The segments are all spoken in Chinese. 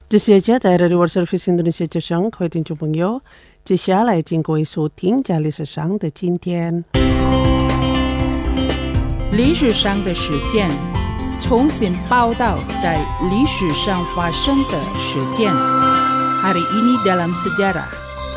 这些家在的 World Service Indonesia 之声，各位听众朋友，接下来请各位收听在历史上的今天。 历史上的事件，重新报道在历史上发生的事件。Hari ini dalam sejarah。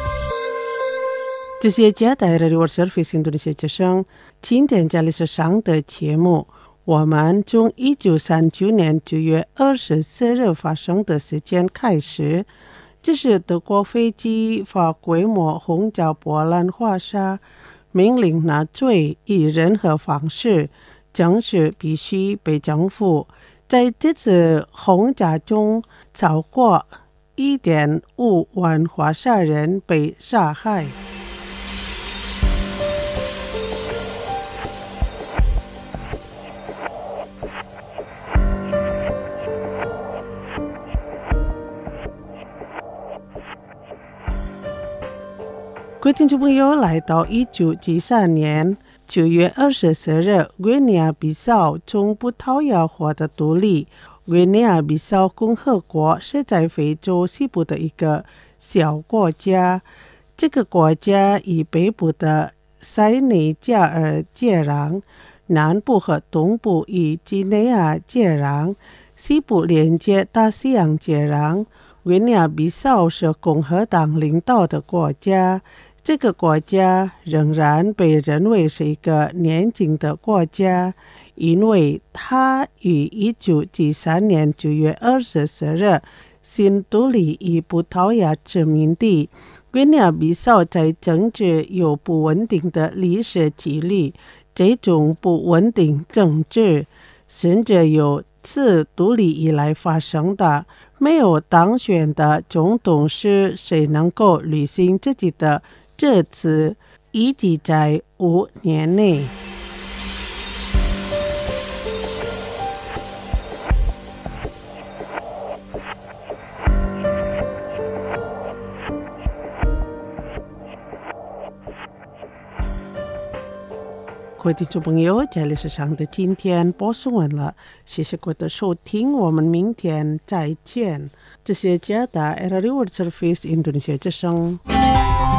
这些家在的 World Service Indonesia 之声，今天在历史上的节目。我们从1939年9月24日发生的事件开始，这是德国飞机发规模轰炸波兰华沙，命令纳粹以任何方式证实必须被征服。在这次轰炸中，超过 1.5 万华沙人被杀害。各位听众朋友，来到1973年9月24日，圭尼亚比绍从葡萄牙获得独立。圭尼亚比绍共和国是在非洲西部的一个小国家，这个国家与北部的塞内加尔接壤，南部和东部与几内亚接壤，西部连接大西洋接壤。圭尼亚比绍是共和党领导的国家。这个国家仍然被认为是一个年轻的国家，因为它于1973年9月24日新独立于葡萄牙殖民地。圭尼亚比绍在政治有不稳定的历史记录，这种不稳定政治甚至有自独立以来发生的。没有当选的总统是谁能够履行自己的这次以及在5年内。各位听众朋友，在历史上的今天播送完了，谢谢各位的收听，我们明天再见。这是加拿大 World Service Indonesia 之声。